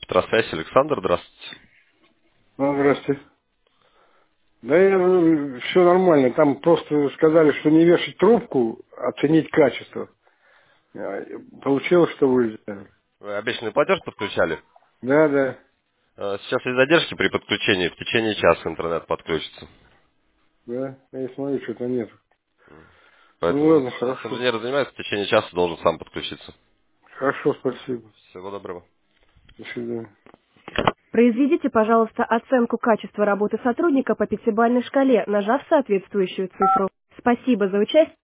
Петросвязь, Александр, здравствуйте. Ну, здрасте. Да все нормально. Там просто сказали, что не вешать трубку, оценить качество. Получилось, что вылезли. Вы обещанный платеж подключали? Да, да, Сейчас есть задержки при подключении, в течение часа интернет подключится. да. Я смотрю, что-то нет. Ну Поэтому ладно, сейчас хорошо. инженер занимается, в течение часа должен сам подключиться. Хорошо, спасибо. Всего доброго. До свидания. Произведите, пожалуйста, оценку качества работы сотрудника по пятибалльной шкале, нажав соответствующую цифру. Спасибо за участие.